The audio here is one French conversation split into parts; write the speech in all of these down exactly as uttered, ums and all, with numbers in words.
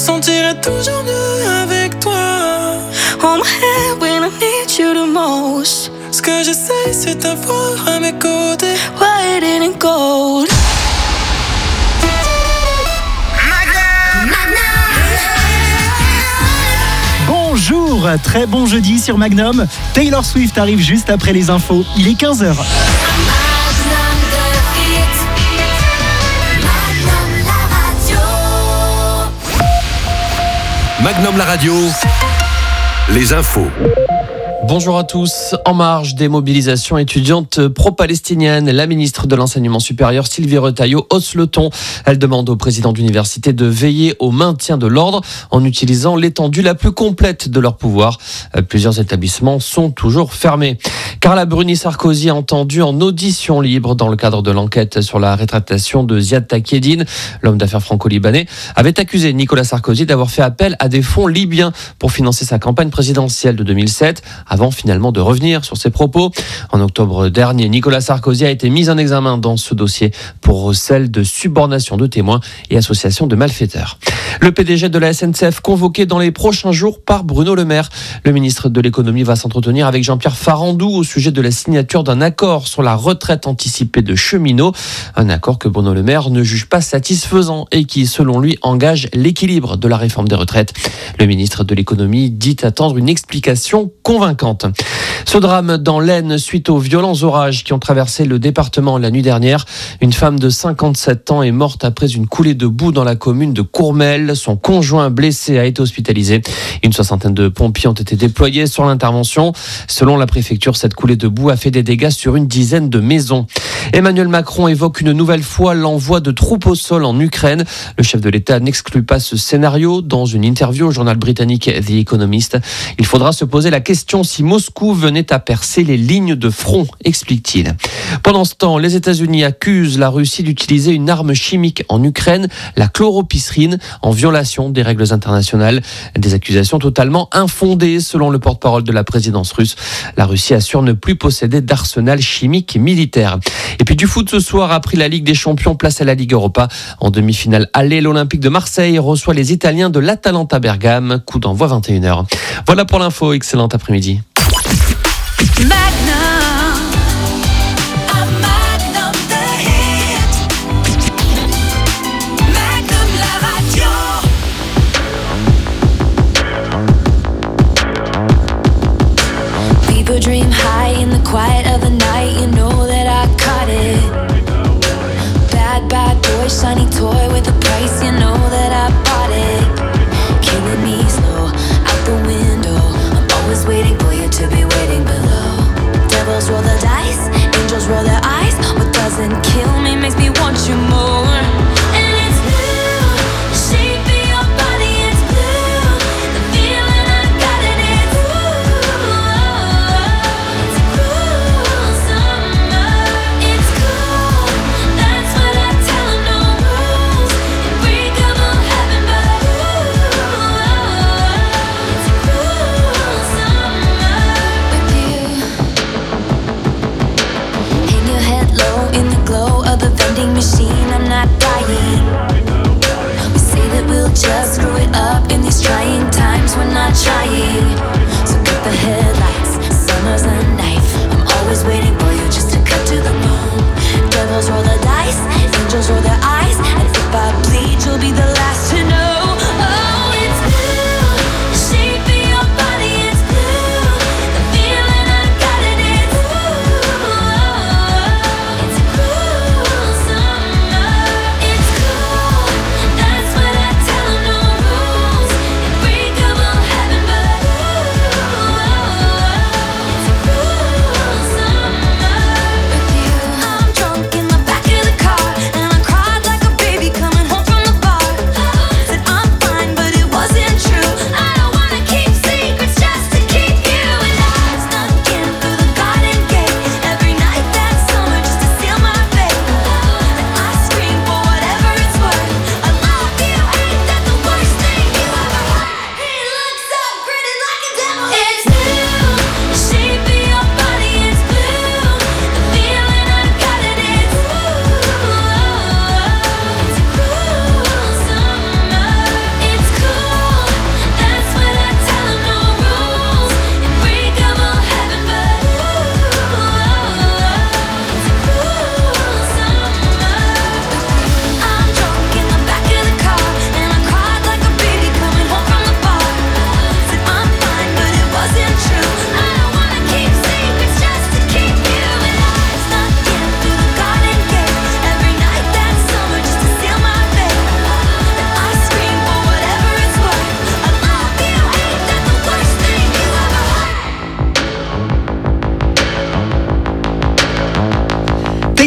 sentirai toujours mieux avec toi. On my head when I need you the most. Ce que j'essaie c'est t'avoir à mes côtés. White and gold. Bonjour, très bon jeudi sur Magnum. Taylor Swift arrive juste après les infos. Il est quinze heures. Magnum la radio, les infos. Bonjour à tous. En marge des mobilisations étudiantes pro-palestiniennes, la ministre de l'Enseignement supérieur Sylvie Retailleau hausse le ton. Elle demande au président d'université de veiller au maintien de l'ordre en utilisant l'étendue la plus complète de leur pouvoir. Plusieurs établissements sont toujours fermés. Carla Bruni-Sarkozy a entendu en audition libre dans le cadre de l'enquête sur la rétractation de Ziad Takieddine. L'homme d'affaires franco-libanais avait accusé Nicolas Sarkozy d'avoir fait appel à des fonds libyens pour financer sa campagne présidentielle de deux mille sept. Avant finalement de revenir sur ses propos. En octobre dernier, Nicolas Sarkozy a été mis en examen dans ce dossier pour recel de subornation de témoins et association de malfaiteurs. Le P D G de la S N C F convoqué dans les prochains jours par Bruno Le Maire. Le ministre de l'économie va s'entretenir avec Jean-Pierre Farandou au sujet de la signature d'un accord sur la retraite anticipée de cheminots. Un accord que Bruno Le Maire ne juge pas satisfaisant et qui, selon lui, engage l'équilibre de la réforme des retraites. Le ministre de l'économie dit attendre une explication convaincante. Ce drame dans l'Aisne suite aux violents orages qui ont traversé le département la nuit dernière. Une femme de cinquante-sept ans est morte après une coulée de boue dans la commune de Courmel. Son conjoint blessé a été hospitalisé. Une soixantaine de pompiers ont été déployés sur l'intervention. Selon la préfecture, cette coulée de boue a fait des dégâts sur une dizaine de maisons. Emmanuel Macron évoque une nouvelle fois l'envoi de troupes au sol en Ukraine. Le chef de l'État n'exclut pas ce scénario. Dans une interview au journal britannique The Economist, il faudra se poser la question si Moscou venait à percer les lignes de front, explique-t-il. Pendant ce temps, les États-Unis accusent la Russie d'utiliser une arme chimique en Ukraine, la chloropysrine, en violation des règles internationales. Des accusations totalement infondées, selon le porte-parole de la présidence russe. La Russie assure ne plus posséder d'arsenal chimique militaire. Et puis du foot ce soir, après la Ligue des Champions, place à la Ligue Europa. En demi-finale aller, l'Olympique de Marseille reçoit les Italiens de l'Atalanta Bergame. Coup d'envoi vingt et une heures. Voilà pour l'info, excellent après-midi. Magnum, a Magnum the hit. Magnum la radio. People dream high in the quiet of the night. You know that I caught it. Bad, bad boy, shiny toy with a price. You know that I bought it. Killing me slow, out the window. I'm always waiting for you.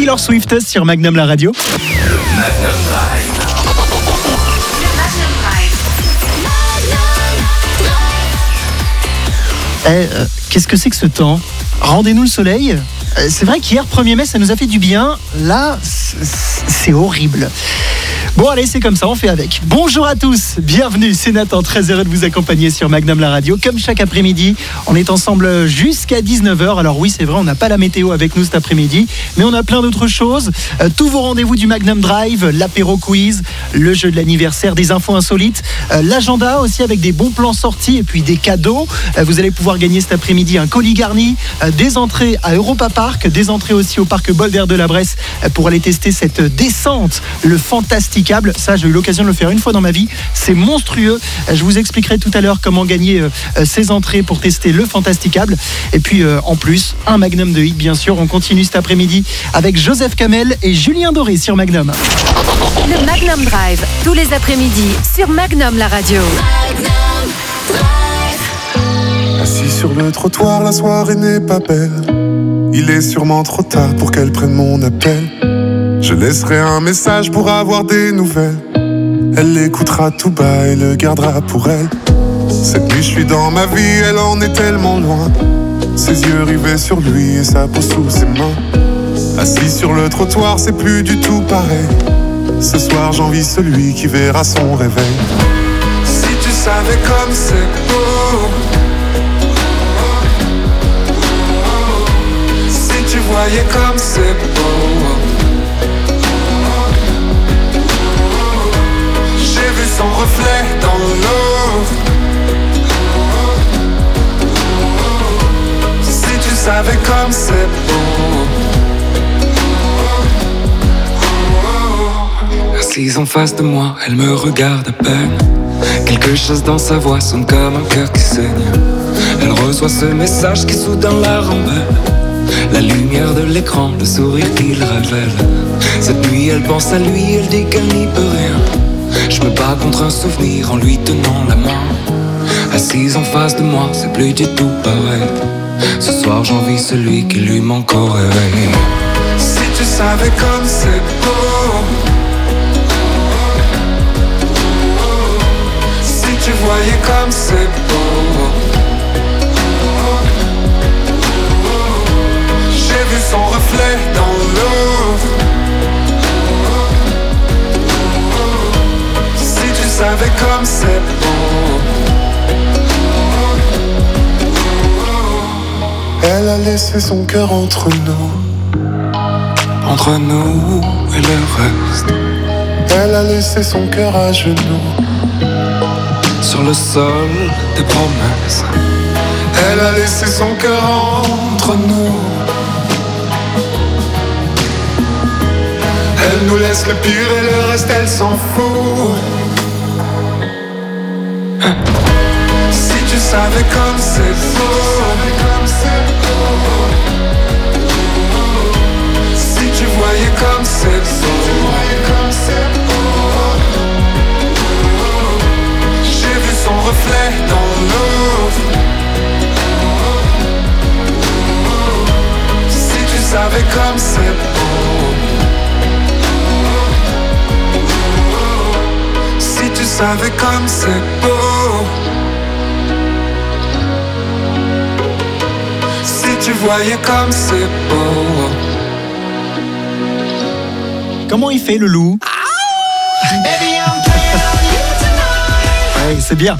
Taylor Swift sur Magnum la radio. Magnum Drive. Eh, euh, qu'est-ce que c'est que ce temps ? Rendez-nous le soleil ? euh, C'est vrai qu'hier, premier mai, ça nous a fait du bien. Là, c'est, c'est horrible. Bon, allez, c'est comme ça, on fait avec. Bonjour à tous, bienvenue, c'est Nathan, très heureux de vous accompagner sur Magnum la radio. Comme chaque après-midi, on est ensemble jusqu'à dix-neuf heures. Alors oui, c'est vrai, on n'a pas la météo avec nous cet après-midi, mais on a plein d'autres choses. Euh, tous vos rendez-vous du Magnum Drive, l'apéro quiz, le jeu de l'anniversaire, des infos insolites, euh, l'agenda aussi avec des bons plans sortis et puis des cadeaux. Euh, vous allez pouvoir gagner cet après-midi un colis garni, euh, des entrées à Europa Park, des entrées aussi au parc Boldère de la Bresse euh, pour aller tester cette descente, le fantastique. Ça, j'ai eu l'occasion de le faire une fois dans ma vie. C'est monstrueux. Je vous expliquerai tout à l'heure comment gagner euh, ces entrées pour tester le Fantasticable. Et puis, euh, en plus, un Magnum de hit, bien sûr. On continue cet après-midi avec Joseph Kamel et Julien Doré sur Magnum. Le Magnum Drive, tous les après-midi sur Magnum la radio. Assis sur le trottoir, la soirée n'est pas belle. Il est sûrement trop tard pour qu'elle prenne mon appel. Je laisserai un message pour avoir des nouvelles. Elle l'écoutera tout bas et le gardera pour elle. Cette nuit je suis dans ma vie, elle en est tellement loin. Ses yeux rivés sur lui et sa peau sous ses mains. Assis sur le trottoir, c'est plus du tout pareil. Ce soir j'envie celui qui verra son réveil. Si tu savais comme c'est beau, si tu voyais comme c'est beau. Son reflet dans l'eau. Si tu savais comme c'est beau. Assise en face de moi, elle me regarde à peine. Quelque chose dans sa voix sonne comme un cœur qui saigne. Elle reçoit ce message qui soudain la rend belle. La lumière de l'écran, le sourire qu'il révèle. Cette nuit elle pense à lui, elle dit qu'elle n'y peut rien. Je me bats contre un souvenir en lui tenant la main. Assise en face de moi, c'est plus du tout pareil. Ce soir j'envie celui qui lui manque au réveil. Si tu savais comme c'est beau, si tu voyais comme c'est beau. J'ai vu son reflet dans l'eau. Si tu savais comme c'est beau. Elle a laissé son cœur entre nous, entre nous et le reste. Elle a laissé son cœur à genoux, sur le sol des promesses. Elle a laissé son cœur entre nous. Elle nous laisse le pire et le reste elle s'en fout. Si tu savais comme c'est beau, si tu voyais comme c'est beau. J'ai vu son reflet dans l'eau. Si tu savais comme c'est beau. Si tu savais comme c'est beau. Si tu voyais comme c'est beau. Comment il fait le loup ? Oui, c'est bien.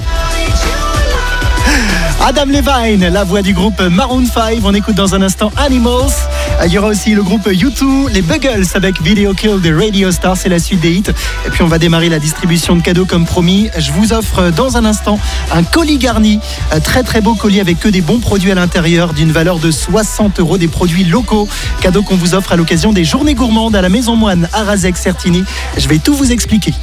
Adam Levine, la voix du groupe Maroon cinq. On écoute dans un instant Animals. Il y aura aussi le groupe U deux, les Buggles avec Video Kill de Radio Star, c'est la suite des hits. Et puis on va démarrer la distribution de cadeaux comme promis. Je vous offre dans un instant un colis garni, un très très beau colis avec que des bons produits à l'intérieur d'une valeur de soixante euros, des produits locaux. Cadeau qu'on vous offre à l'occasion des journées gourmandes à la Maison Moine à Razec-Certigny. Je vais tout vous expliquer.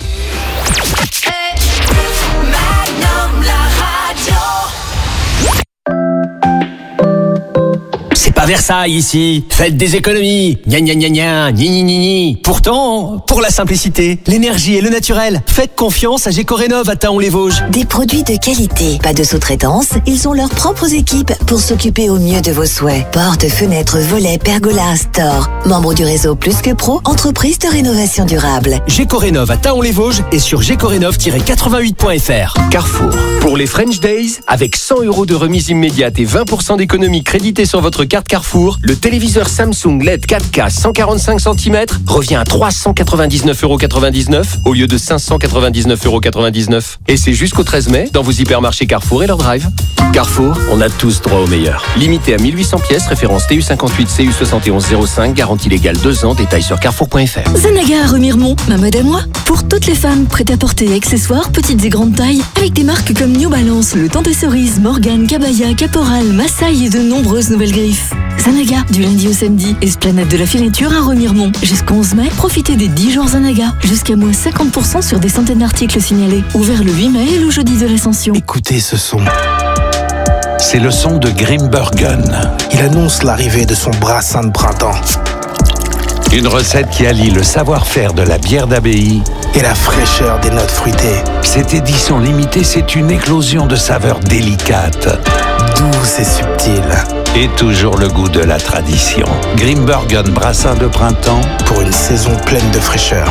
C'est pas Versailles ici. Faites des économies. Gna gna gna gna, ni ni ni ni. Pourtant, pour la simplicité, l'énergie et le naturel, faites confiance à Gécorénov à Taon-les-Vosges. Des produits de qualité, pas de sous-traitance, ils ont leurs propres équipes pour s'occuper au mieux de vos souhaits. Portes, fenêtres, volets, pergolas, store. Membre du réseau Plus que Pro, entreprise de rénovation durable. Gécorénov à Taon-les-Vosges et sur gécorénov tiret quatre-vingt-huit point f r. Carrefour. Pour les French Days, avec cent euros de remise immédiate et vingt pour cent d'économie créditée sur votre carte Carrefour, le téléviseur Samsung L E D quatre K cent quarante-cinq centimètres revient à trois cent quatre-vingt-dix-neuf euros quatre-vingt-dix-neuf au lieu de cinq cent quatre-vingt-dix-neuf euros quatre-vingt-dix-neuf. Et c'est jusqu'au treize mai dans vos hypermarchés Carrefour et leur drive. Carrefour, on a tous droit au meilleur. Limité à mille huit cents pièces, référence T U cinquante-huit C U soixante et onze zéro cinq, garantie légale deux ans, détail sur carrefour point f r. Zanaga à Remiremont, ma mode à moi. Pour toutes les femmes prêtes à porter accessoires, petites et grandes tailles, avec des marques comme New Balance, Le Temps des Cerises, Morgane, Cabaya, Caporal, Massaï et de nombreuses nouvelles griffes. Zanaga, du lundi au samedi, esplanade de la Filature à Remiremont. Jusqu'au onze mai, profitez des dix jours Zanaga. Jusqu'à moins cinquante pour cent sur des centaines d'articles signalés. Ouvert le huit mai et le jeudi de l'Ascension. Écoutez ce son. C'est le son de Grimbergen. Il annonce l'arrivée de son brassin de printemps. Une recette qui allie le savoir-faire de la bière d'abbaye et la fraîcheur des notes fruitées. Cette édition limitée, c'est une éclosion de saveurs délicates, douces et subtiles. Et toujours le goût de la tradition. Grimbergen brassin de printemps pour une saison pleine de fraîcheur.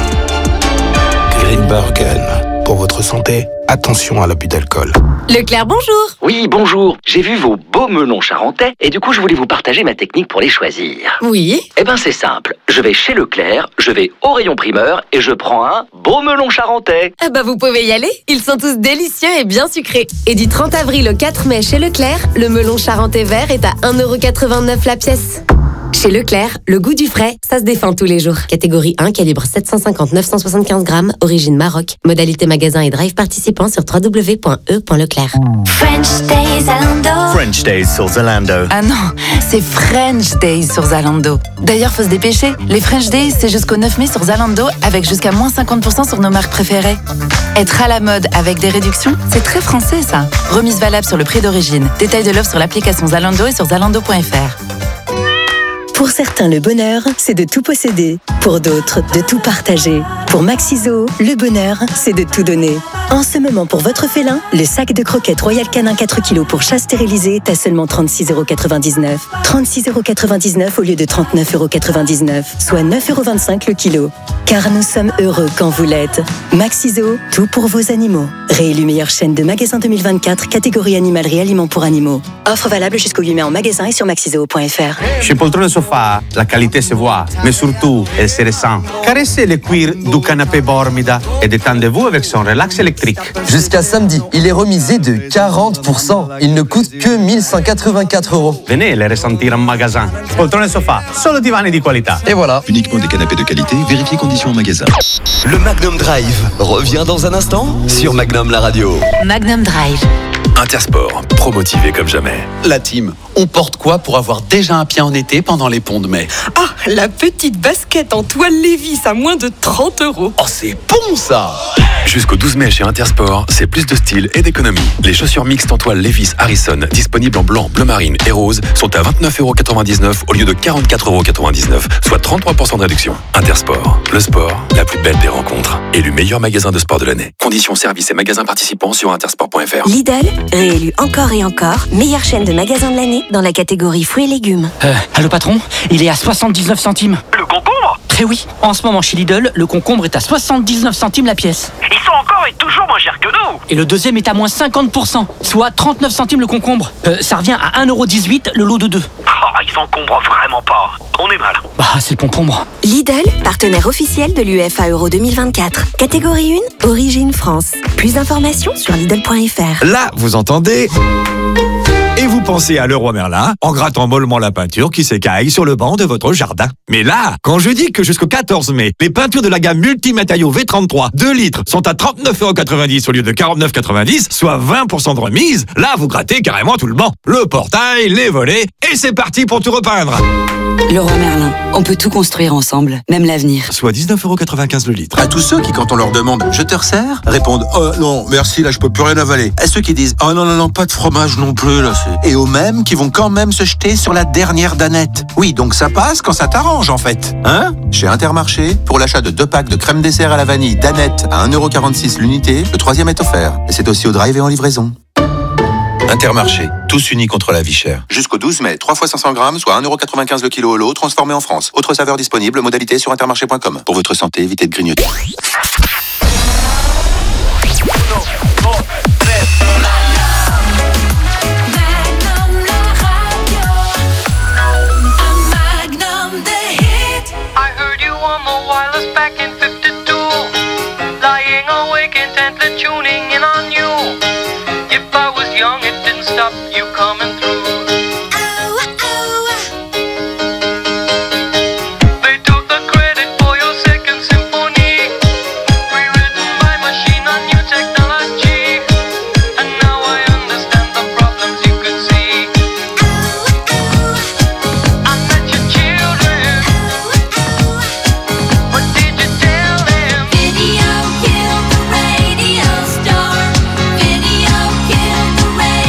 Grimbergen. Pour votre santé, attention à l'abus d'alcool. Leclerc, bonjour. Oui, bonjour. J'ai vu vos beaux melons charentais et du coup, je voulais vous partager ma technique pour les choisir. Oui. Eh ben, c'est simple. Je vais chez Leclerc, je vais au rayon primeur et je prends un beau melon charentais. Ah bah, vous pouvez y aller. Ils sont tous délicieux et bien sucrés. Et du trente avril au quatre mai chez Leclerc, le melon charentais vert est à un euro quatre-vingt-neuf la pièce. Chez Leclerc, le goût du frais, ça se défend tous les jours. Catégorie un, calibre sept cent cinquante à neuf cent soixante-quinze grammes, origine Maroc. Modalité magasin et drive participant sur w w w point e point leclerc. French Days Zalando. French Days sur Zalando. Ah non, c'est French Days sur Zalando. D'ailleurs, faut se dépêcher. Les French Days, c'est jusqu'au neuf mai sur Zalando, avec jusqu'à moins cinquante pour cent sur nos marques préférées. Être à la mode avec des réductions, c'est très français ça. Remise valable sur le prix d'origine. Détail de l'offre sur l'application Zalando et sur zalando point f r. Pour certains, le bonheur, c'est de tout posséder. Pour d'autres, de tout partager. Pour Maxiso, le bonheur, c'est de tout donner. En ce moment, pour votre félin, le sac de croquettes Royal Canin quatre kilos pour chat stérilisé est à seulement trente-six euros quatre-vingt-dix-neuf. trente-six euros quatre-vingt-dix-neuf au lieu de trente-neuf euros quatre-vingt-dix-neuf, soit neuf euros vingt-cinq le kilo. Car nous sommes heureux quand vous l'êtes. Maxiso, tout pour vos animaux. Réélu meilleure chaîne de magasins deux mille vingt-quatre, catégorie animalerie aliments pour animaux. Offre valable jusqu'au huit mai en magasin et sur maxiso point f r. Chez Poltrone Sofa, la qualité se voit, mais surtout, elle se ressent. Caressez le cuir du canapé Bormida et détendez-vous avec son relax électrique. Jusqu'à samedi, il est remisé de quarante pour cent. Il ne coûte que mille cent quatre-vingt-quatre euros. Venez le ressentir en magasin. Poltrone Sofa, solo divani di qualità. Et voilà. Uniquement des canapés de qualité, vérifiez conditions en magasin. Le Magnum Drive revient dans un instant sur Magnum la radio. Magnum Drive. Intersport, promotivé comme jamais. La team, on porte quoi pour avoir déjà un pied en été pendant les ponts de mai? Ah, la petite basket en toile Levi's à moins de trente euros. Oh, c'est bon ça! Jusqu'au douze mai chez Intersport, c'est plus de style et d'économie. Les chaussures mixtes en toile Levi's Harrison, disponibles en blanc, bleu marine et rose, sont à vingt-neuf euros quatre-vingt-dix-neuf au lieu de quarante-quatre euros quatre-vingt-dix-neuf, soit trente-trois pour cent de réduction. Intersport, le sport, la plus belle des rencontres. Élu meilleur magasin de sport de l'année. Conditions, services et magasins participants sur intersport point f r. Lidl, réélu encore et encore, meilleure chaîne de magasins de l'année dans la catégorie fruits et légumes. Euh, allô patron, il est à soixante-dix-neuf centimes. Le concombre? Eh oui, en ce moment chez Lidl, le concombre est à soixante-dix-neuf centimes la pièce. Ils sont encore et toujours moins chers que nous. Et le deuxième est à moins cinquante pour cent, soit trente-neuf centimes le concombre. Euh, ça revient à un euro dix-huit le lot de deux. Oh, ils encombrent vraiment pas. On est mal. Bah, c'est le concombre. Lidl, partenaire officiel de l'U E F A Euro deux mille vingt-quatre. Catégorie un, origine France. Plus d'informations sur lidl point f r. Là, vous entendez... Et vous pensez à Leroy Merlin en grattant mollement la peinture qui s'écaille sur le banc de votre jardin. Mais là, quand je dis que jusqu'au quatorze mai, les peintures de la gamme Multimatériaux V trente-trois deux litres sont à trente-neuf euros quatre-vingt-dix au lieu de quarante-neuf euros quatre-vingt-dix, soit vingt pour cent de remise, là vous grattez carrément tout le banc. Le portail, les volets, et c'est parti pour tout repeindre. Leroy Merlin, on peut tout construire ensemble, même l'avenir. Soit dix-neuf euros quatre-vingt-quinze le litre. À tous ceux qui, quand on leur demande « Je te resserre ?» répondent « Oh non, merci, là je peux plus rien avaler ». À ceux qui disent « Oh non, non, non, pas de fromage non plus, là c'est... » Et aux mêmes qui vont quand même se jeter sur la dernière danette. Oui, donc ça passe quand ça t'arrange en fait. Hein ? Chez Intermarché, pour l'achat de deux packs de crème dessert à la vanille danette à un euro quarante-six l'unité, le troisième est offert. Et c'est aussi au drive et en livraison. Intermarché, tous unis contre la vie chère. Jusqu'au douze mai, trois fois cinq cents grammes, soit un euro quatre-vingt-quinze le kilo au lot, transformé en France. Autre saveur disponible, modalité sur intermarché point com. Pour votre santé, évitez de grignoter. You coming through. Oh, oh. They took the credit for your second symphony, rewritten by machine on new technology. And now I understand the problems you could see. Oh, oh. I met your children. Oh, oh. What did you tell them? Video killed the radio star. Video killed the radio.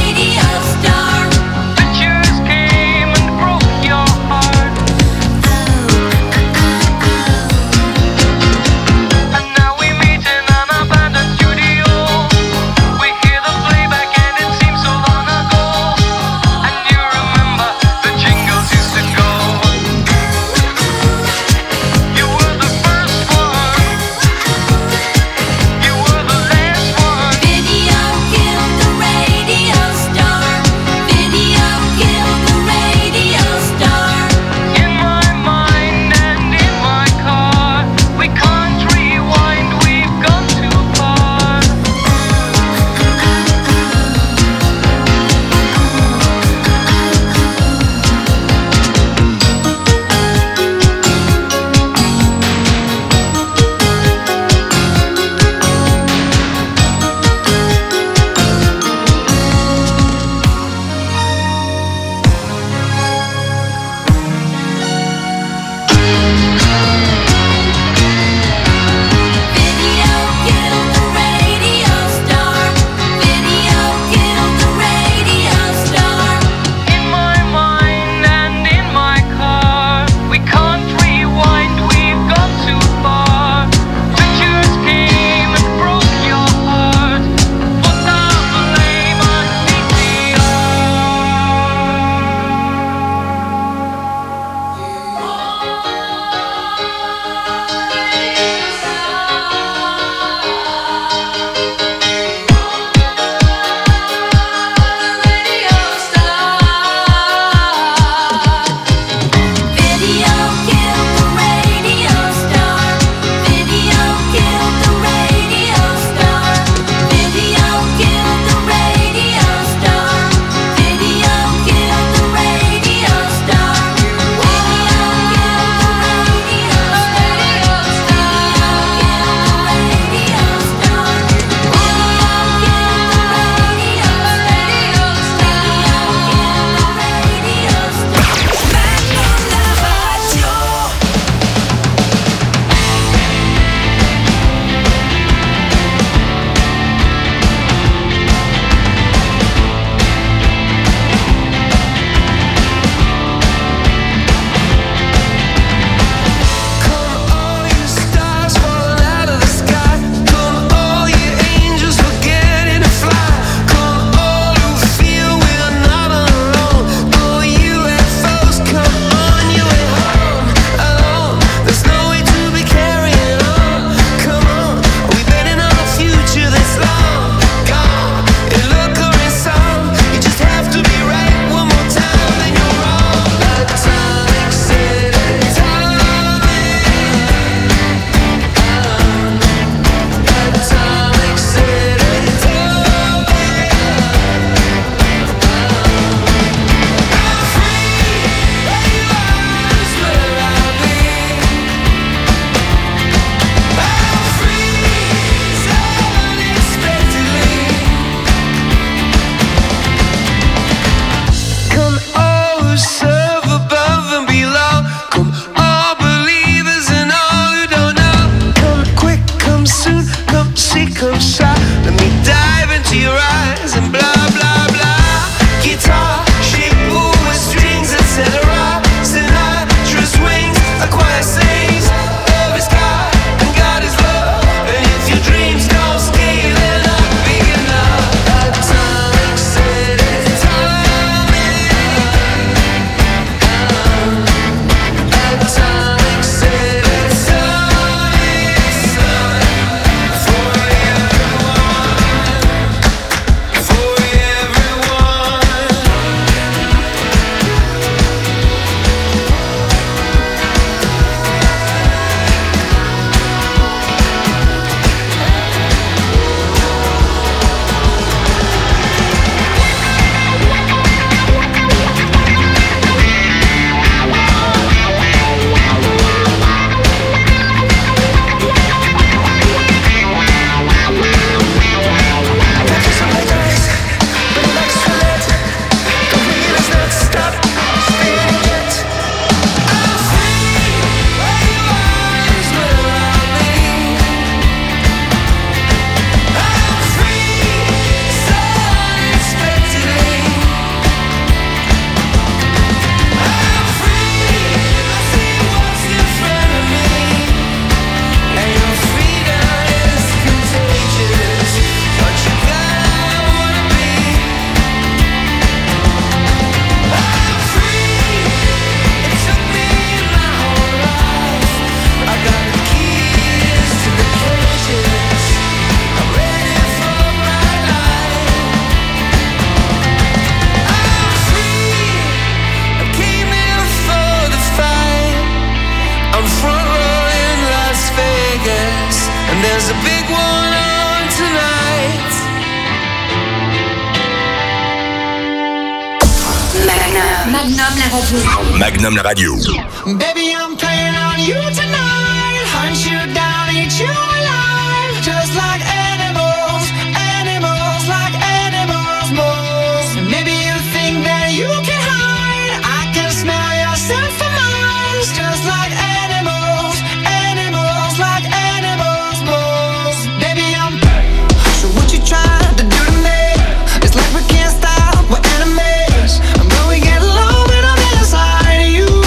Magnum la radio. Magnum la radio. Baby, I'm playing on you tonight. Hunt you down, eat you alive. Just like animals, animals, like animals, moles. Maybe you think that you can hide. I can smell yourself for miles. Just like animals, animals, like animals, moles. Baby, I'm. So what you trying to do to me? It's like we can't stop, we're enemies. But we get along when I'm inside of you.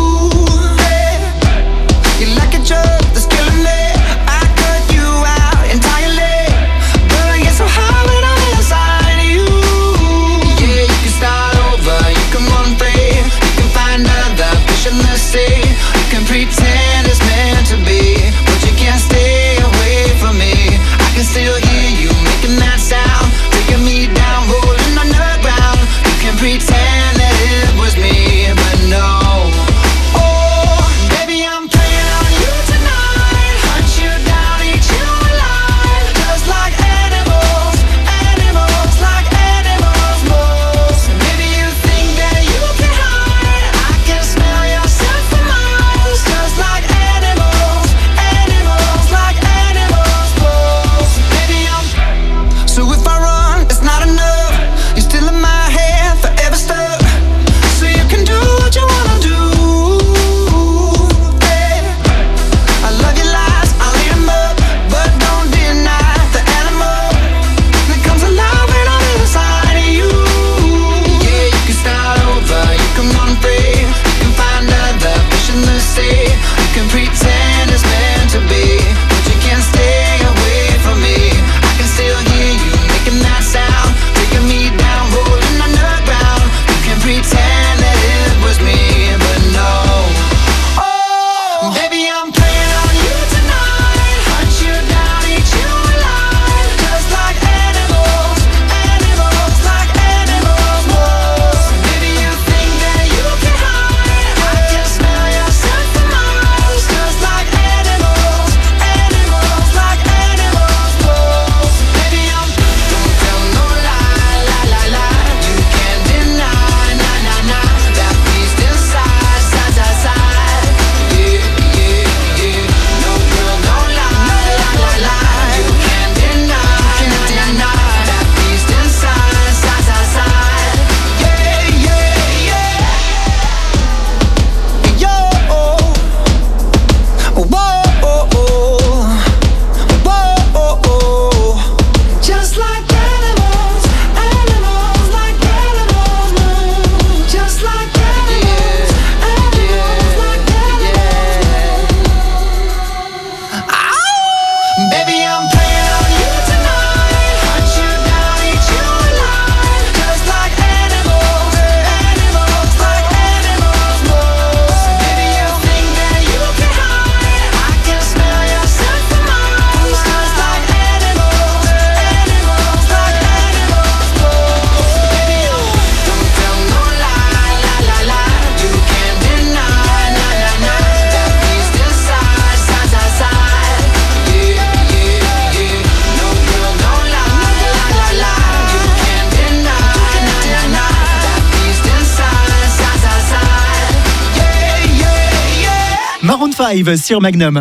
You're like a drug that's killing me. I cut you out entirely, but I get so high when I'm inside of you. Yeah, you can start over, you can run free, you can find other fish in the sea. You can pretend it's meant to be, but you can't stay away from me. I can still hear you making that sound, taking me down, rolling on the ground. You can pretend that it was me, but no. Oh, baby, I'm playing on you tonight. Hunt you down, eat you alive. Just like animals, animals, like animals, moles. Maybe you think that you can hide. I can smell yourself for miles. Just like animals, animals, like animals, moles. Baby, I'm. So if I run, it's not enough. You're still in my head, forever stuck. So you can do what you wanna do. Hey, I love your lies, I'll eat 'em up, but don't deny the animal that comes alive when I'm inside of you. Yeah, you can start over, you can run free, you can find other fish in the sea. You can pretend it's meant to be, but you can't stay away from me. I can still hear you making that sound, taking me down, rolling on the ground. You can pretend that it was me, but no. Oh, baby, I'm playing on you tonight. Hunt you down, eat you alive. Just like animals, animals, like animals, moles. Maybe you think that you can hide. I can smell yourself for miles. Just like animals, animals, like animals, moles. Baby, I'm. Don't tell no lie, lie, lie, lie. You can't deny, nah, nah, nah. That beast inside, side, side, side. Yeah, yeah, yeah. No girl, don't lie, lie, lie, lie. You can't deny, nah, nah, nah. That beast inside, side, side, side. Yeah, yeah, yeah. Yo, whoa, whoa, whoa. Just like animals, animals, like animals, moves. Just like animals, animals, like animals. Ow! Baby, I'm playing on you tonight. Hunt you down, eat you alive. Just like animals, animals, like animals, moves. Maybe you think that you can hide. I can smell yourself for miles. Just like animals, animals, like animals, moves. Baby, don't tell no lie, lie, lie, lie. You can't deny, nah, nah, nah. That beast inside, side, side, side. Yeah, yeah, yeah. No girl, don't lie, lie, lie, lie. You can't deny, nah, nah, nah. That beast inside, side, side, side. Yeah, yeah, yeah. Maroon five sur Magnum.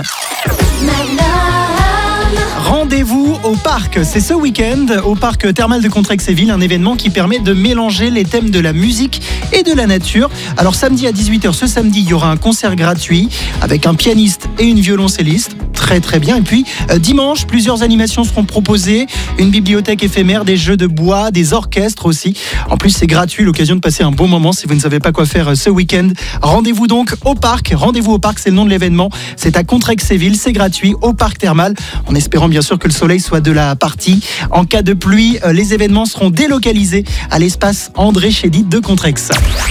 Rendez-vous au parc, c'est ce week-end au parc thermal de Contrexéville, un événement qui permet de mélanger les thèmes de la musique et de la nature. Alors samedi à dix-huit heures, ce samedi, il y aura un concert gratuit avec un pianiste et une violoncelliste. Très très bien. Et puis euh, dimanche, plusieurs animations seront proposées, une bibliothèque éphémère, des jeux de bois, des orchestres aussi. En plus, c'est gratuit, l'occasion de passer un bon moment si vous ne savez pas quoi faire euh, ce week-end. Rendez-vous donc au parc. Rendez-vous au parc, c'est le nom de l'événement. C'est à Contrexéville, c'est gratuit au parc thermal. En espérant bien sûr que le soleil soit de la partie. En cas de pluie, euh, les événements seront délocalisés à l'espace André Chédid de Contrex.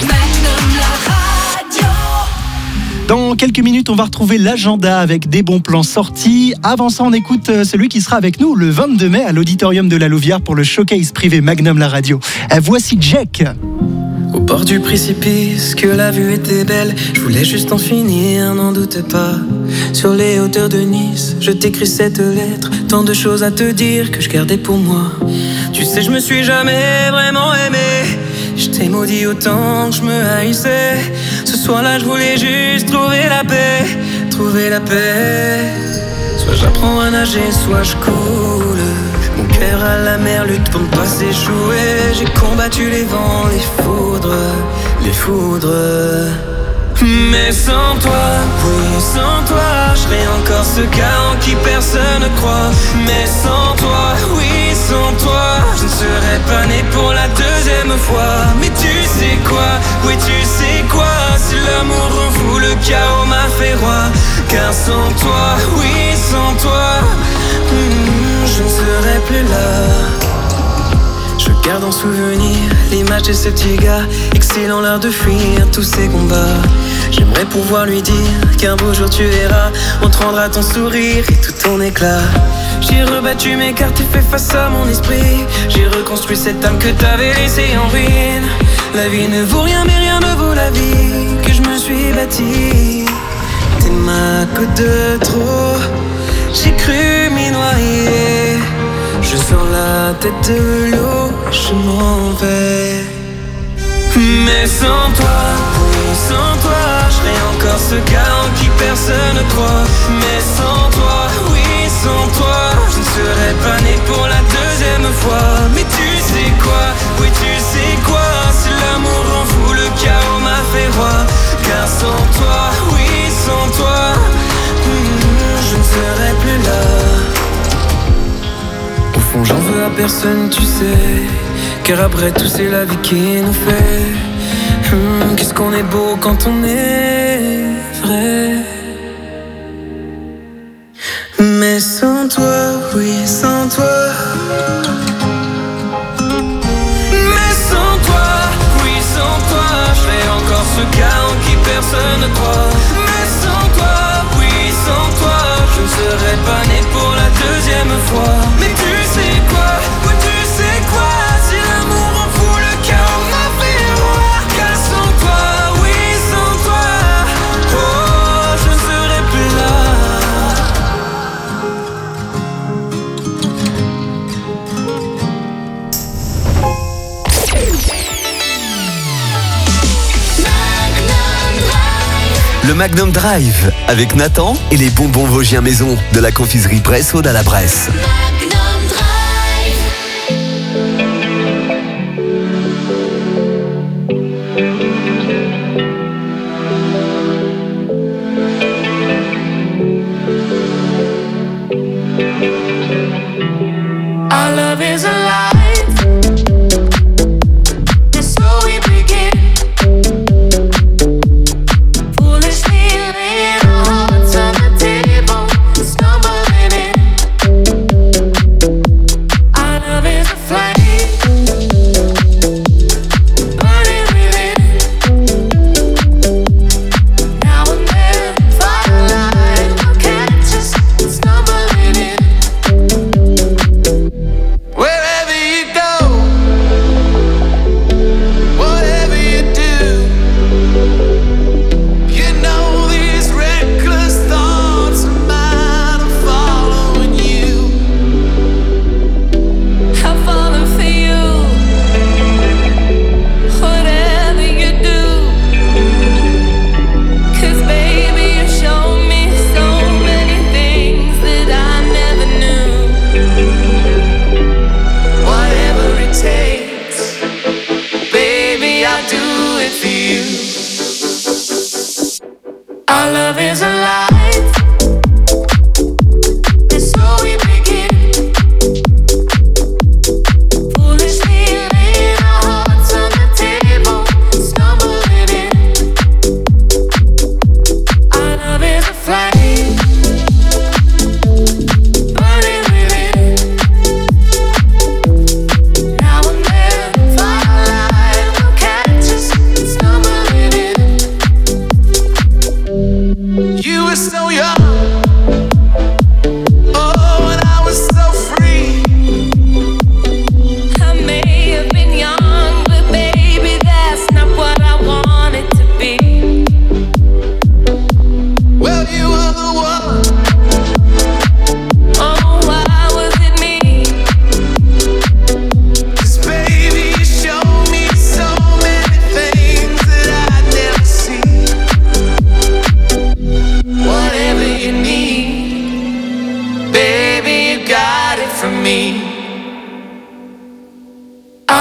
Dans quelques minutes, on va retrouver l'agenda avec des bons plans sortis. Avant ça, on écoute celui qui sera avec nous le vingt-deux mai à l'auditorium de la Louvière pour le showcase privé Magnum la radio. Voici Jack. Au bord du précipice, que la vue était belle, je voulais juste en finir, n'en doute pas. Sur les hauteurs de Nice, je t'écris cette lettre, tant de choses à te dire que je gardais pour moi. Tu sais, je me suis jamais vraiment aimé, je t'ai maudit autant que je me haïssais. Ce soir-là, je voulais juste trouver la paix, trouver la paix. Soit j'apprends à nager, soit je coule. Mon cœur à la mer lutte pour ne pas s'échouer. J'ai combattu les vents, les foudres, les foudres. Mais sans toi, oui, sans toi, je serais encore ce gars en qui personne ne croit. Mais sans toi, oui, sans toi, je ne serais pas né pour la deuxième fois. Mais tu sais quoi, oui, tu sais quoi, si l'amour en vous, le chaos m'a fait roi. Car sans toi, oui, sans toi, hmm, je ne serais plus là. Je garde en souvenir l'image de ce petit gars, excelant l'art de fuir tous ces combats. J'aimerais pouvoir lui dire qu'un beau jour tu verras, on te rendra ton sourire et tout ton éclat. J'ai rebattu mes cartes et fait face à mon esprit. J'ai reconstruit cette âme que t'avais laissée en ruine. La vie ne vaut rien mais rien ne vaut la vie que je me suis bâtie. T'es ma goutte de trop, j'ai cru m'y noyer. Je sors la tête de l'eau, je m'en vais. Mais sans toi, oui, sans toi, je serais encore ce gars en qui personne ne croit. Mais sans toi, oui, sans toi, je ne serais pas né pour la deuxième fois. Mais tu sais quoi, oui, tu sais quoi, si l'amour en vous, le chaos m'a fait roi. Car sans toi, oui, sans toi, hmm, je ne serais plus là. Au fond j'en veux à personne, tu sais, car après tout c'est la vie qui nous fait hum, qu'est-ce qu'on est beau quand on est vrai. Mais sans toi, oui, sans toi. Mais sans toi, oui, sans toi, je serais encore ce gars en qui personne ne croit. Mais sans toi, oui, sans toi, je ne serais pas né pour la deuxième fois. Mais tu sais quoi, oui, tu sais quoi, si l'amour en fout, le chaos m'a fait roi. Car sans toi, oui, sans toi, oh, je ne serais plus là. Le Magnum Drive avec Nathan et les bonbons vosgiens maison de la confiserie Bresse-Aude à la Bresse. Our love is alive. And so we begin. Foolishly laying our hearts on the table, stumbling in.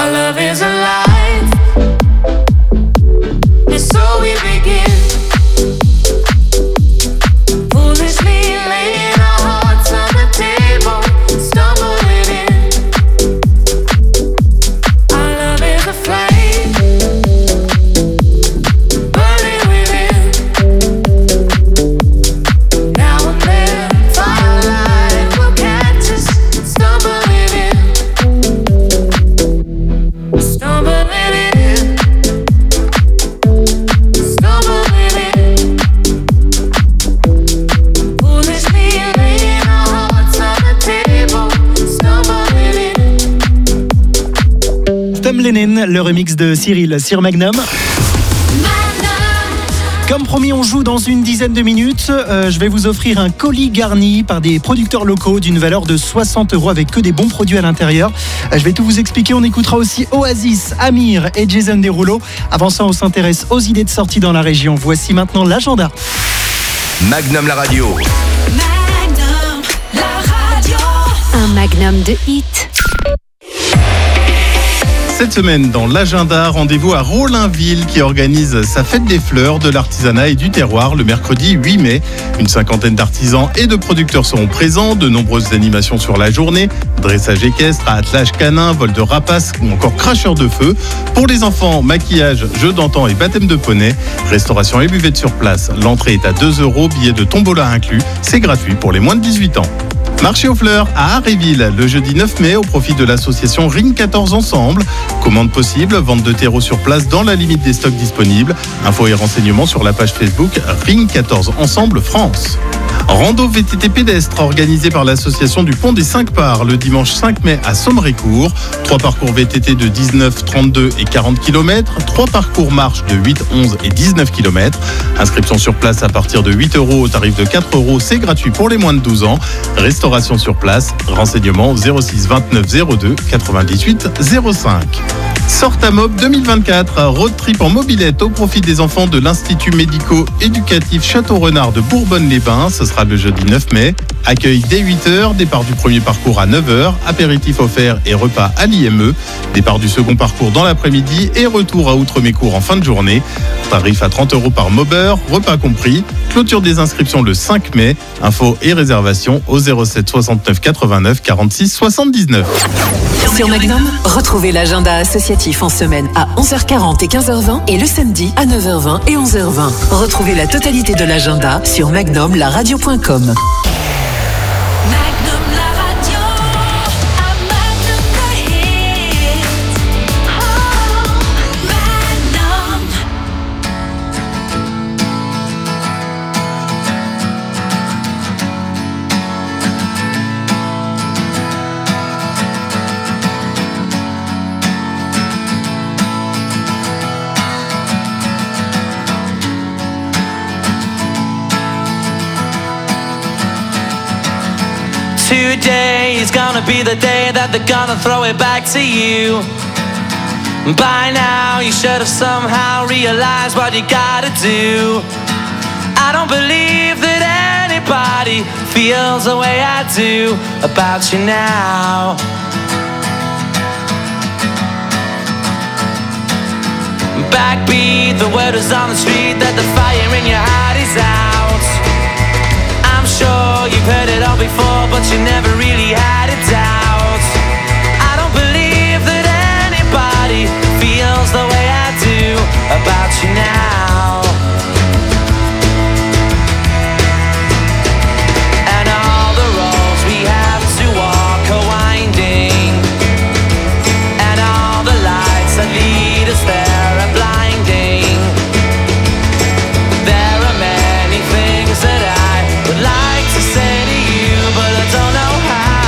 Our love is alive, and so we begin. Foolishly laying our hearts on the table, stumbling in. Our love is a flame, burning within. Now and then, firelight will catch us, stumbling in. Stumbling in, stumbling in. Foolishly laying our hearts on the table, stumbling in. Tom Lennon, le remix de Cyril sur Magnum. Comme promis, on joue dans une dizaine de minutes. Euh, je vais vous offrir un colis garni par des producteurs locaux d'une valeur de soixante euros avec que des bons produits à l'intérieur. Euh, je vais tout vous expliquer. On écoutera aussi Oasis, Amir et Jason Derulo. Avant ça, on s'intéresse aux idées de sortie dans la région. Voici maintenant l'agenda. Magnum la radio. Un magnum de hits. Cette semaine, dans l'agenda, rendez-vous à Rollainville qui organise sa fête des fleurs, de l'artisanat et du terroir le mercredi huit mai. Une cinquantaine d'artisans et de producteurs seront présents, de nombreuses animations sur la journée, dressage équestre, attelage canin, vol de rapaces ou encore cracheur de feu. Pour les enfants, maquillage, jeux d'antan et baptême de poney, restauration et buvette sur place. L'entrée est à deux euros, billet de tombola inclus, c'est gratuit pour les moins de dix-huit ans. Marché aux fleurs à Harréville, le jeudi neuf mai, au profit de l'association Ring quatorze Ensemble. Commande possible, vente de terreau sur place dans la limite des stocks disponibles. Infos et renseignements sur la page Facebook Ring quatorze Ensemble France. Rando V T T pédestre organisé par l'association du Pont des cinq Parts le dimanche cinq mai à Sommerécourt. Trois parcours V T T de dix-neuf, trente-deux et quarante kilomètres. Trois parcours marche de huit, onze et dix-neuf kilomètres. Inscription sur place à partir de huit euros au tarif de quatre euros. C'est gratuit pour les moins de douze ans. Restauration sur place. Renseignements zéro six vingt-neuf zéro deux quatre-vingt-dix-huit zéro cinq. Sortamob deux mille vingt-quatre, road trip en mobilette au profit des enfants de l'Institut médico-éducatif Château-Renard de Bourbonne-les-Bains. Ce sera le jeudi neuf mai. Accueil dès huit heures, départ du premier parcours à neuf heures, apéritif offert et repas à l'I M E. Départ du second parcours dans l'après-midi et retour à Outremécourt en fin de journée. Tarif à trente euros par mobber, repas compris. Clôture des inscriptions le cinq mai. Infos et réservations au zéro sept soixante-neuf quatre-vingt-neuf quarante-six soixante-dix-neuf. Sur Magnum, retrouvez l'agenda associatif en semaine à onze heures quarante et quinze heures vingt et le samedi à neuf heures vingt et onze heures vingt. Retrouvez la totalité de l'agenda sur magnum la radio point com. Today is gonna be the day that they're gonna throw it back to you. By now you should have somehow realized what you gotta do. I don't believe that anybody feels the way I do about you now. Backbeat, the word is on the street that the fire in your heart is out. I'm sure you've heard it all before, but you never really had a doubt. I don't believe that anybody feels the way I do about you now. And all the roads we have to walk are winding, and all the lights that lead us there are blinding. There are many things that I would like to say to you, but I don't know how.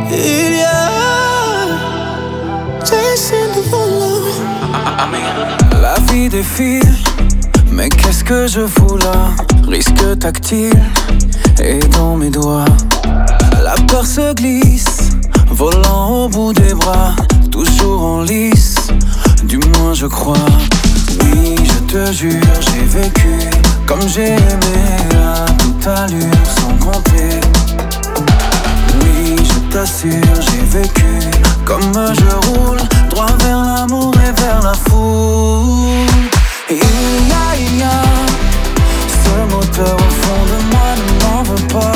Il y a Jason Derulo. La vie défile, mais qu'est-ce que je fous là? Risque tactile et dans mes doigts. La peur se glisse, volant au bout des bras, toujours en lice, du moins je crois. Oui, je te jure, j'ai vécu comme j'ai aimé, à toute allure, sans compter. Oui, je t'assure, j'ai vécu comme je roule, droit vers l'amour et vers la foule. Et il y a, il y a ce moteur au fond de moi, ne m'en veux pas.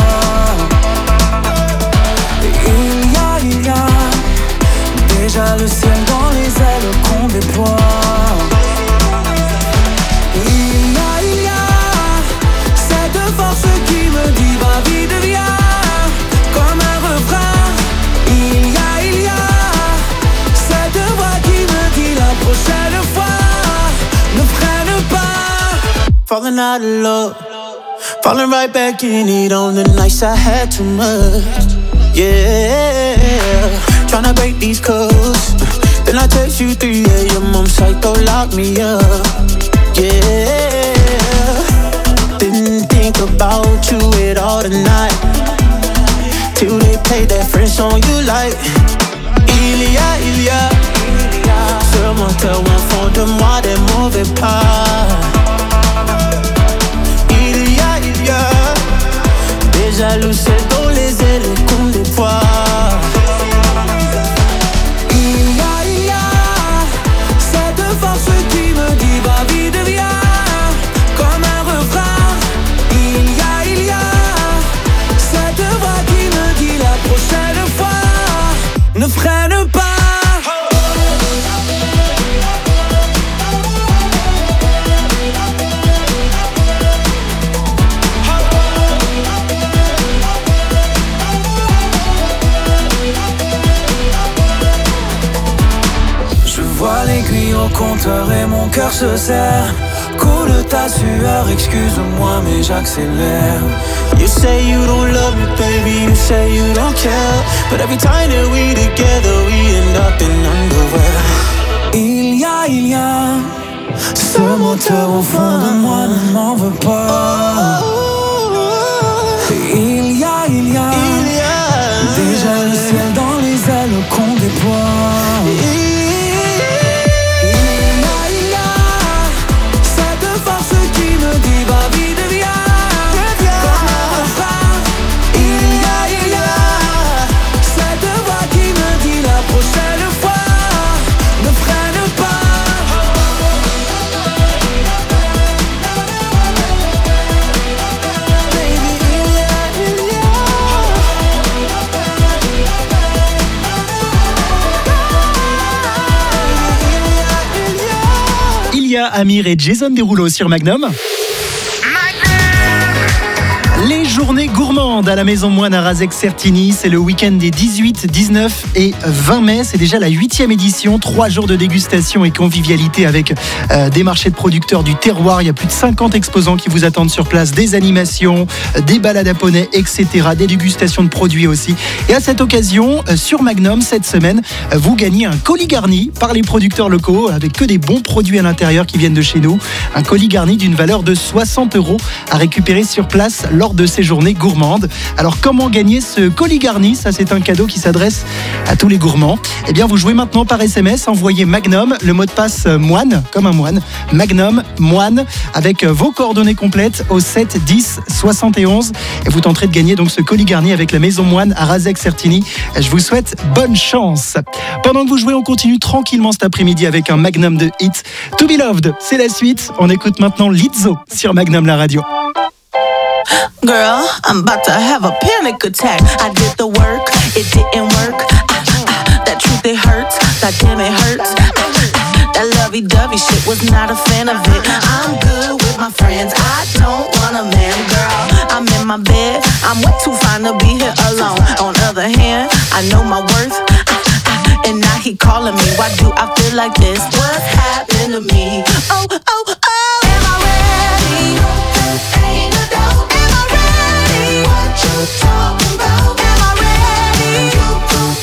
Et il y a, il y a déjà le ciel dans les ailes qu'on déploie. Il y a, il y a cette force qui me dit va vite viens, comme un refrain. Il y a, il y a cette voix qui me dit la prochaine fois ne freine pas. Falling out of love, falling right back in it on the nights I had too much. Yeah, tryna break these codes. Then I text you three a.m. I'm psycho, lock me up. Yeah, didn't think about you at all tonight, till they play that French song you like. Il y a, il y a ce moteur au fond de moi, des mauvais pas. Il y a, il y a déjà le ciel dans les ailes qu'on déploie. Il y a, il y a cette force qui me dit va vite viens, comme un refrain. Il y a, il y a cette voix qui me dit la prochaine fois ne freine pas. L'aiguille au compteur et mon cœur se serre. Coule ta sueur, excuse-moi mais j'accélère. You say you don't love me baby, you say you don't care, but every time that we together we end up in underwear. Il y a, il y a ce moteur au fond de moi, ne m'en veux pas. Il y a, il y a déjà le ciel dans les ailes qu'on déploie. Amir et Jason Derulo sur Magnum. Les journées gourmandes à la Maison Moine à Razec-Certigny, c'est le week-end des dix-huit, dix-neuf et vingt mai. C'est déjà la huitième édition, trois jours de dégustation et convivialité avec euh, des marchés de producteurs du terroir. Il y a plus de cinquante exposants qui vous attendent sur place, des animations, des balades à poney, et cetera, des dégustations de produits aussi. Et à cette occasion, euh, sur Magnum, cette semaine, euh, vous gagnez un colis garni par les producteurs locaux avec que des bons produits à l'intérieur qui viennent de chez nous. Un colis garni d'une valeur de soixante euros à récupérer sur place lors de ces journées gourmandes. Alors comment gagner ce colis garni? Ça c'est un cadeau qui s'adresse à tous les gourmands. Eh bien vous jouez maintenant par S M S, envoyez Magnum, le mot de passe moine, comme un moine, Magnum, moine, avec vos coordonnées complètes au sept dix soixante et onze et vous tenterez de gagner donc ce colis garni avec la Maison Moine à Razec-Certigny. Je vous souhaite bonne chance. Pendant que vous jouez, on continue tranquillement cet après-midi avec un Magnum de hit. To Be Loved, c'est la suite. On écoute maintenant Lizzo sur Magnum la radio. Girl, I'm about to have a panic attack. I did the work, it didn't work. Ah, ah, that truth, it hurts. That damn, it hurts. That lovey-dovey shit, was not a fan of it. I'm good with my friends, I don't want a man, girl. I'm in my bed, I'm way too fine to be here alone. On the other hand, I know my worth. And now he calling me, why do I feel like this? What's happened to me? Oh, oh, oh. Am I ready? Ain't no doubt. Am I ready? What you talking about? Am I ready? You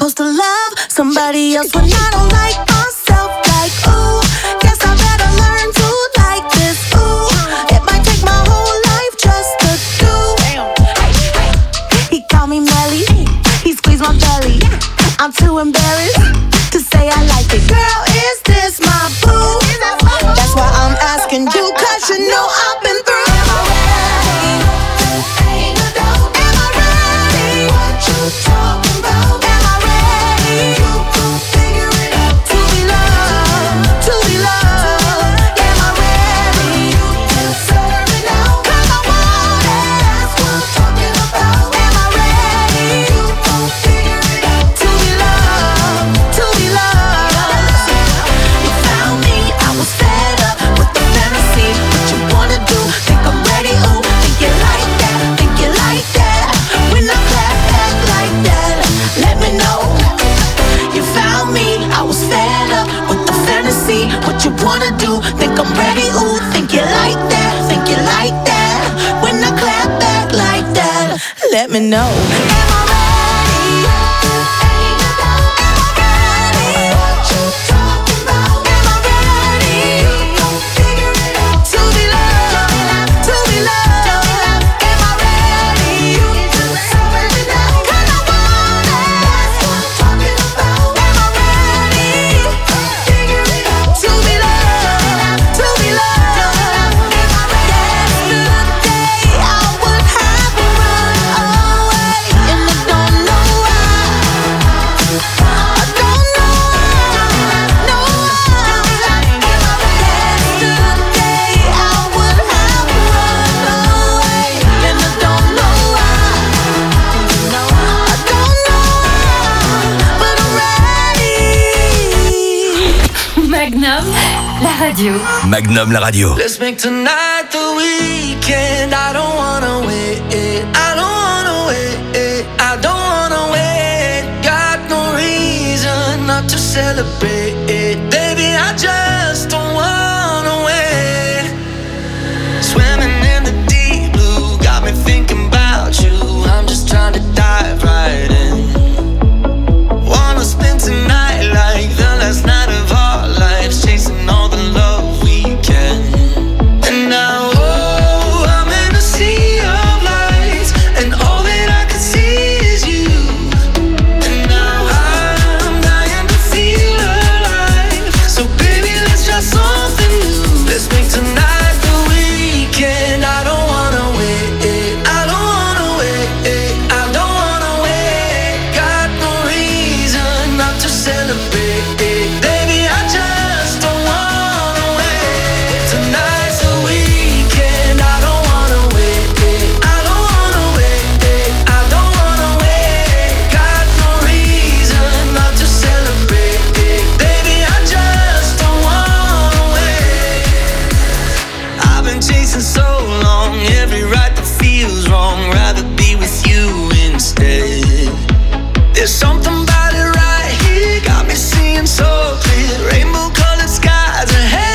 supposed to love somebody else when I don't like myself? Like, ooh, guess I better learn to like this. Ooh, it might take my whole life just to do. He called me Melly, he squeezed my belly. I'm too embarrassed to say I like it. Girl, is this my boo? That's why I'm asking you, cause you know I've been through. Talking about, am I ready? You gon' figure it out. To be loved, to be loved. Am I ready? You deserve it now. 'Cause I want it. That's what I'm talking about. Am I ready? You gon' figure it out. To be loved, to be loved. You found me, I was fed up with the fantasy. What you wanna do? Think I'm ready? Ooh, think you like that? Think you like that? When I clap back like that, let me know. You found me, I was fed up with the fantasy. What you wanna do? Think I'm ready? Ooh, think you like that? Think you like that? When I clap back like that, let me know. Am I ready? Am I ready? What you talking about? Am I ready? You gon' figure it out. To be loved, to be loved. Am I ready? You deserve it now. 'Cause I want it. That's what I'm talking about. Am I ready? Figure it out. To be loved, to be loved. Am I ready? Yesterday I would have run away, and I don't know why. I don't know why, no why. Am I ready? Yesterday I would have run away, and I don't know why. I don't know why, but I'm ready. Magnum, la radio. Magnum la radio. Let's make tonight the weekend. I don't wanna wait. I don't wanna wait. I don't wanna wait. Got no reason not to celebrate. Baby, I just don't wanna wait. Swimming in the deep blue got me thinking about you. I'm just trying to dive right in. Wanna spend tonight like the last night of our lives, chasing all the love we can. And now, oh, I'm in a sea of lights, and all that I can see is you. And now I'm dying to feel alive. So baby, let's try something new. Let's make tonight the weekend. I don't wanna wait. I don't wanna wait. I don't wanna wait. Got no reason not to celebrate. Baby, I just don't wanna wait. Tonight's the weekend. I don't wanna wait. I don't wanna wait. I don't wanna wait. Got no reason not to celebrate. Baby, I just don't wanna wait. I've been chasing so long, every right that feels wrong. Rather be with you instead. There's something about it right here, got me seeing so clear. Rainbow colored skies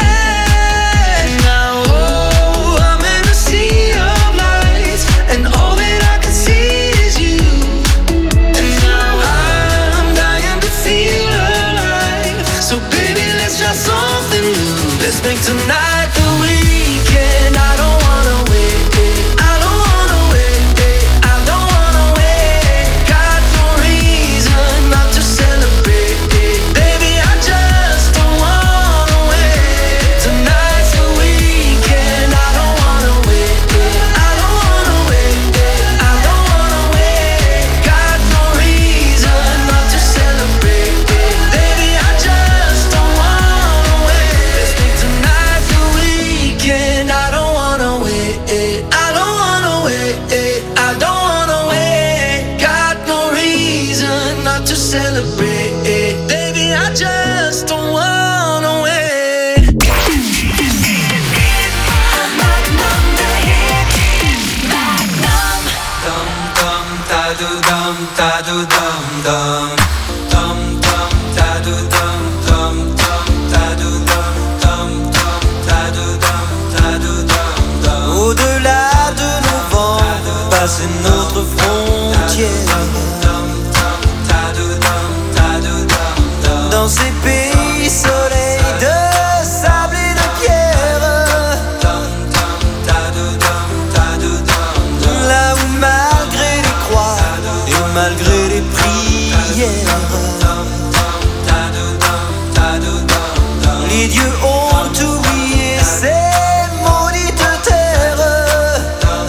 ahead. Now, oh, I'm in a sea of lights, and all that I can see is you. And now I'm dying to feel alive. So baby, let's try something new. Let's make tonight the weekend. I don't wanna wait. I don't wanna wait. I don't wanna wait. Got no reason not to celebrate. Baby, I just don't wanna wait. Tonight's the weekend. I don't wanna wait. I don't wanna wait. I don't wanna wait. Got no reason not to celebrate. Baby, I just don't wanna wait. Let's make tonight the weekend. I don't wanna wait. I don't wanna wait. I don't wanna wait. Got no reason not to celebrate. Baby, I just don't wanna wait. Magnum, the hit. Magnum. Dum dum da do dum da do dum dum. Dum dum da do dum dum dum da do dum dum dum da do dum da do dum dum. Au-delà de nos vents, passer notre frontière. malgré les prières. Les dieux ont oublié ces maudites terres.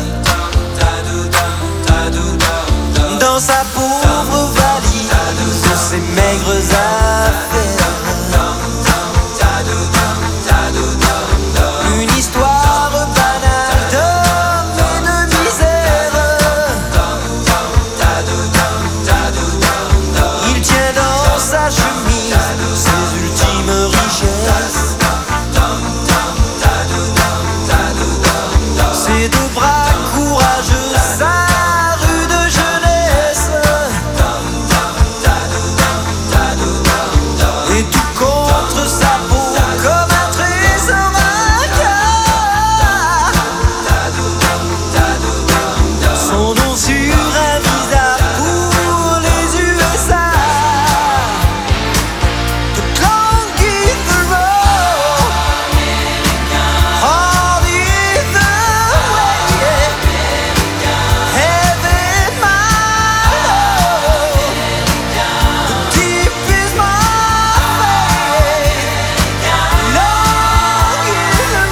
Dans sa pauvre valise, de ses maigres affaires. Une histoire banale d'homme et de misère. Il tient dans sa chemise ses ultimes richesses. Ses deux bras courageux, sa rude jeunesse. Et tout contre sa peau comme un trésor vainqueur. Son nom sur un visa pour les U S A. The clock is the road. Hard is the way. Heaven my love. The deep is my faith. Long is the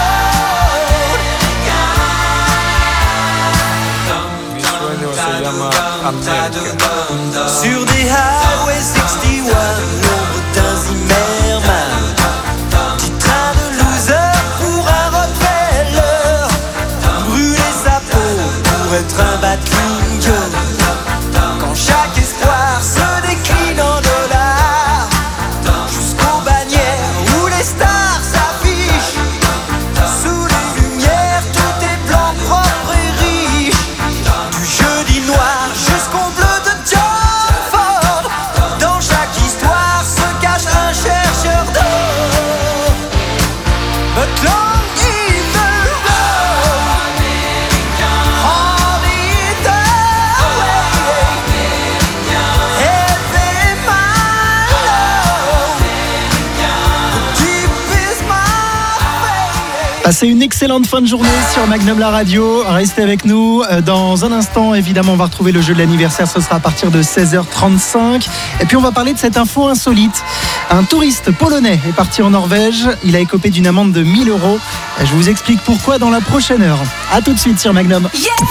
road. Sur des Highway soixante et un, l'ombre d'un Zimmerman. Petit train de loser pour un Rockefeller. Brûler sa peau pour être un Batling. Quand chaque espoir se décline en dollars. Jusqu'aux bannières où les stars s'affichent. Sous les lumières, tout est blanc, propre et riche. Du jeudi noir jusqu'au bleu de John Ford. Dans chaque histoire se cache un chercheur d'or. But long is the road. Hard is the way. Heavy my love. Deep is my faith. Passez une excellente fin de journée sur Magnum la radio. Restez avec nous. Euh, Dans un instant, évidemment, on va retrouver le jeu de l'anniversaire. Ce sera à partir de seize heures trente-cinq. Et puis, on va parler de cette info insolite. Un touriste polonais est parti en Norvège. Il a écopé d'une amende de mille euros. Je vous explique pourquoi dans la prochaine heure. A tout de suite sur Magnum.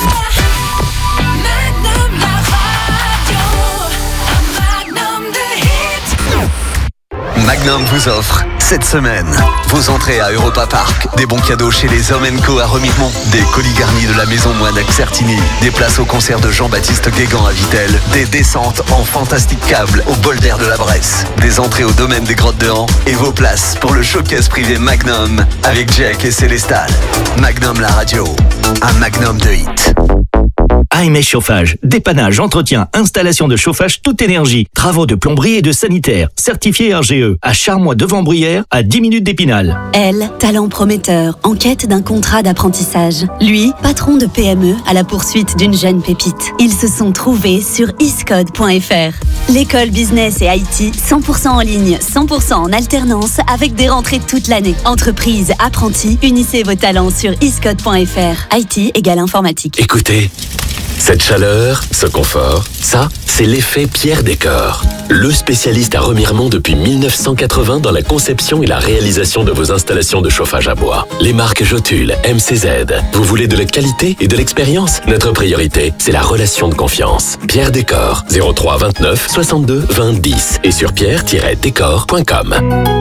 Magnum vous offre cette semaine vos entrées à Europa Park, des bons cadeaux chez les Hommes and Co à Remiremont, des colis garnis de la maison Moine à Certigny, des places au concert de Jean-Baptiste Guégan à Vittel, des descentes en fantastique câble au bol d'air de la Bresse, des entrées au domaine des Grottes de Han et vos places pour le showcase privé Magnum avec Jack et Célestal. Magnum la radio, un Magnum de hit. A M S Chauffage, dépannage, entretien, installation de chauffage toute énergie, travaux de plomberie et de sanitaire, certifié R G E, à Charmois-Devant-Bruyères, à dix minutes d'Épinal. Elle, talent prometteur, en quête d'un contrat d'apprentissage. Lui, patron de P M E à la poursuite d'une jeune pépite. Ils se sont trouvés sur iscode point f r. L'école business et I T, cent pour cent en ligne, cent pour cent en alternance, avec des rentrées toute l'année. Entreprise, apprentis, unissez vos talents sur iscode point f r. I T égale informatique. Écoutez, cette chaleur, ce confort, ça, c'est l'effet Pierre Décor. Le spécialiste à Remiremont depuis mille neuf cent quatre-vingts dans la conception et la réalisation de vos installations de chauffage à bois. Les marques Jotule, M C Z. Vous voulez de la qualité et de l'expérience? Notre priorité, c'est la relation de confiance. Pierre Décor, zéro trois vingt-neuf soixante-deux vingt dix et sur pierre tiret décor point com.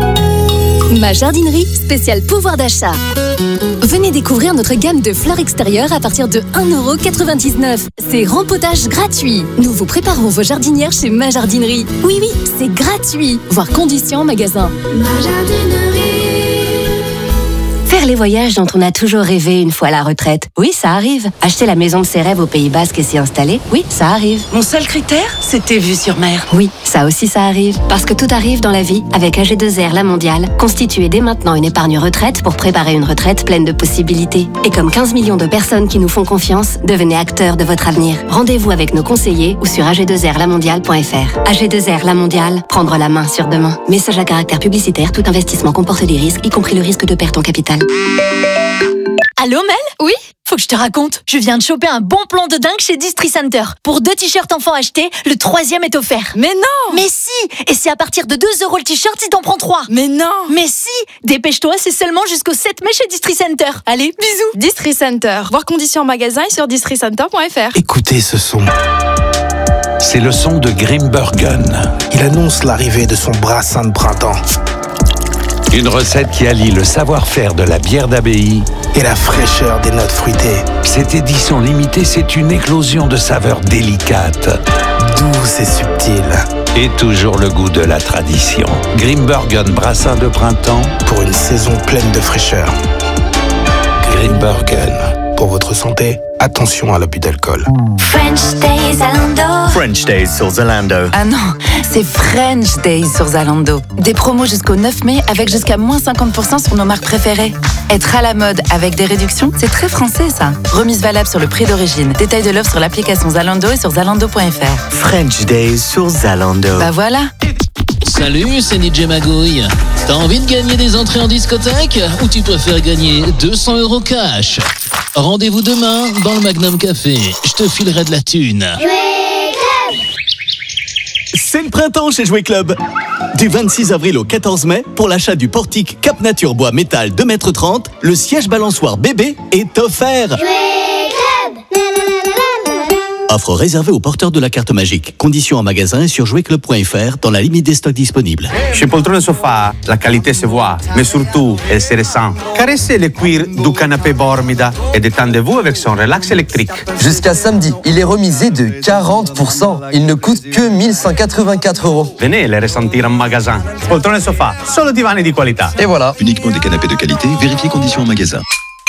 Ma jardinerie, spécial pouvoir d'achat. Venez découvrir notre gamme de fleurs extérieures à partir de un euro quatre-vingt-dix-neuf. C'est rempotage gratuit. Nous vous préparons vos jardinières chez Ma Jardinerie. Oui, oui, c'est gratuit. Voir conditions en magasin. Ma jardinerie. Faire les voyages dont on a toujours rêvé une fois à la retraite. Oui, ça arrive. Acheter la maison de ses rêves au Pays Basque et s'y installer. Oui, ça arrive. Mon seul critère, c'était vue sur mer. Oui, ça aussi ça arrive. Parce que tout arrive dans la vie avec A G deux R La Mondiale. Constituez dès maintenant une épargne retraite pour préparer une retraite pleine de possibilités. Et comme quinze millions de personnes qui nous font confiance, devenez acteurs de votre avenir. Rendez-vous avec nos conseillers ou sur A G deux R la mondiale point f r. A G deux R La Mondiale, prendre la main sur demain. Message à caractère publicitaire, tout investissement comporte des risques, y compris le risque de perte en capital. Allô Mel? Oui? faut que je te raconte. Je viens de choper un bon plan de dingue chez Districenter. Pour deux t-shirts enfants achetés, le troisième est offert. Mais non! Mais si! Et c'est à partir de deux euros le t-shirt si t'en prends trois. Mais non! Mais si! Dépêche-toi, c'est seulement jusqu'au sept mai chez Districenter. Allez, bisous! Districenter. Voir conditions en magasin et sur districenter point f r. Écoutez ce son. C'est le son de Grimbergen. Il annonce l'arrivée de son brassin de printemps. Une recette qui allie le savoir-faire de la bière d'abbaye et la fraîcheur des notes fruitées. Cette édition limitée, c'est une éclosion de saveurs délicates, douces et subtiles. Et toujours le goût de la tradition. Grimbergen brassin de printemps pour une saison pleine de fraîcheur. Grimbergen. Pour votre santé, attention à l'abus d'alcool. French Days Zalando. French Days sur Zalando. Ah non, c'est French Days sur Zalando. Des promos jusqu'au neuf mai avec jusqu'à moins cinquante pour cent sur nos marques préférées. Être à la mode avec des réductions, c'est très français ça. Remise valable sur le prix d'origine. Détail de l'offre sur l'application Zalando et sur zalando point f r. French Days sur Zalando. Bah voilà. Salut, c'est D J Magouille. T'as envie de gagner des entrées en discothèque ou tu préfères gagner deux cents euros cash? Rendez-vous demain dans le Magnum Café. Je te filerai de la thune. C'est le printemps chez Jouet Club. Du vingt-six avril au quatorze mai, pour l'achat du portique Cap Nature Bois Métal deux mètres trente, le siège balançoire bébé est offert. Offre réservée aux porteurs de la carte magique. Conditions en magasin et sur jouet club point f r dans la limite des stocks disponibles. Chez Poltrone Sofa, la qualité se voit, mais surtout, elle se ressent. Caressez le cuir du canapé Bormida et détendez-vous avec son relax électrique. Jusqu'à samedi, il est remisé de quarante pour cent. Il ne coûte que mille cent quatre-vingt-quatre euros. Venez le ressentir en magasin. Poltrone Sofa, solo divani di qualità. Et voilà. Uniquement des canapés de qualité, vérifiez conditions en magasin.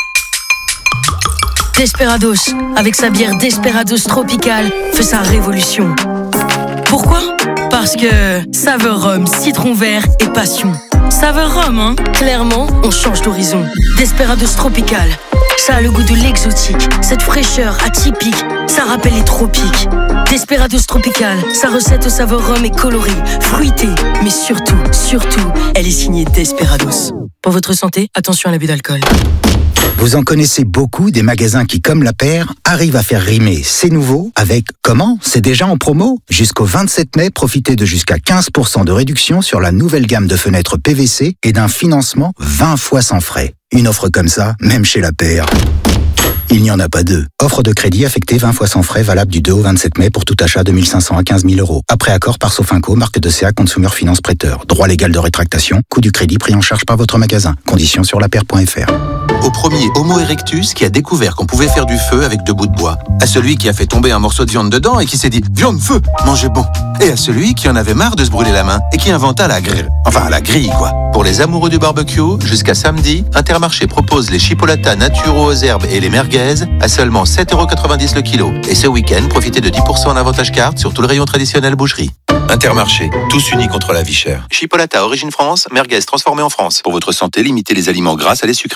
Desperados, avec sa bière Desperados Tropical, fait sa révolution. Pourquoi? Parce que saveur rhum, citron vert et passion. Saveur rhum, hein? Clairement, on change d'horizon. Desperados Tropical, ça a le goût de l'exotique. Cette fraîcheur atypique, ça rappelle les tropiques. Desperados Tropical, sa recette aux saveurs rhum est colorée, fruitée, mais surtout, surtout, elle est signée Desperados. Pour votre santé, attention à l'abus d'alcool. Vous en connaissez beaucoup des magasins qui, comme La Paire, arrivent à faire rimer c'est nouveau avec comment? C'est déjà en promo? Jusqu'au vingt-sept mai, profitez de jusqu'à quinze pour cent de réduction sur la nouvelle gamme de fenêtres P V C et d'un financement vingt fois sans frais. Une offre comme ça, même chez La Paire, il n'y en a pas deux. Offre de crédit affectée vingt fois sans frais, valable du deux au vingt-sept mai pour tout achat de mille cinq cents à quinze mille euros. Après accord par Sofinco, marque de C A Consumer Finance Prêteur. Droit légal de rétractation, coût du crédit pris en charge par votre magasin. Conditions sur lapaire point f r. Au premier Homo erectus qui a découvert qu'on pouvait faire du feu avec deux bouts de bois. À celui qui a fait tomber un morceau de viande dedans et qui s'est dit « Viande, feu, mangez bon !» Et à celui qui en avait marre de se brûler la main et qui inventa la grille. Enfin, la grille, quoi. Pour les amoureux du barbecue, jusqu'à samedi, Intermarché propose les chipolatas naturaux aux herbes et les merguez à seulement sept euros quatre-vingt-dix le kilo. Et ce week-end, profitez de dix pour cent en avantage carte sur tout le rayon traditionnel boucherie. Intermarché, tous unis contre la vie chère. Chipolata origine France, merguez transformée en France. Pour votre santé, limitez les aliments gras à les sucres.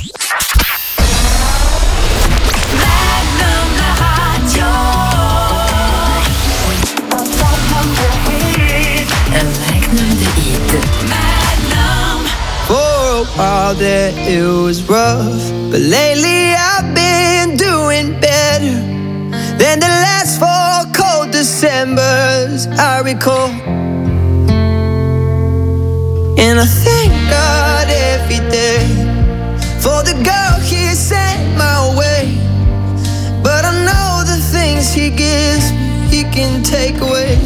For a while there it was rough, but lately I've been doing better than the last four cold Decembers I recall. And I thank God every day for the girl He sent my way. But I know the things He gives me, He can take away.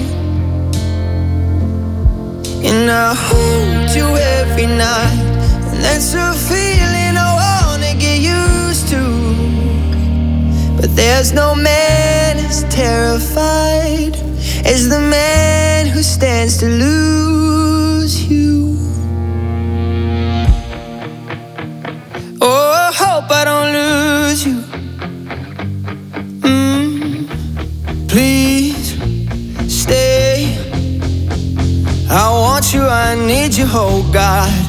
And I hold you every night, and that's a feeling I wanna get used to. But there's no man as terrified as the man who stands to lose you. Oh, I hope I don't lose you. Mm, please stay. I want you, I need you, oh God.